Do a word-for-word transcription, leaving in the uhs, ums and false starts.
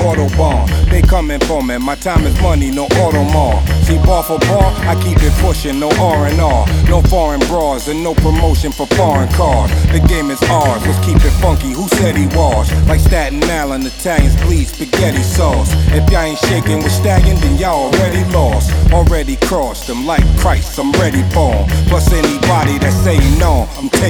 Autobahn. They coming for me, my time is money, no Audemars. See, bar for bar, I keep it pushing, no R and R. No foreign bras and no promotion for foreign cars. The game is ours, let's keep it funky, who said he was? Like Staten Island, Italians bleed spaghetti sauce. If y'all ain't shaking with Stallion, then y'all already lost. Already crossed them like Christ, I'm ready for 'em. Plus anybody that say no, I'm taking